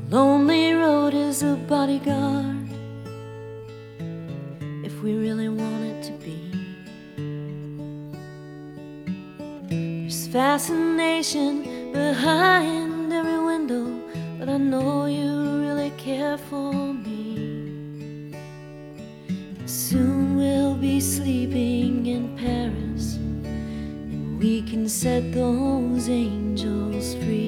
Lonely road is a bodyguard if we really want it to be. There's fascination behind every window, but I know you really care for me. Soon we'll be sleeping in Paris, and we can set those angels free.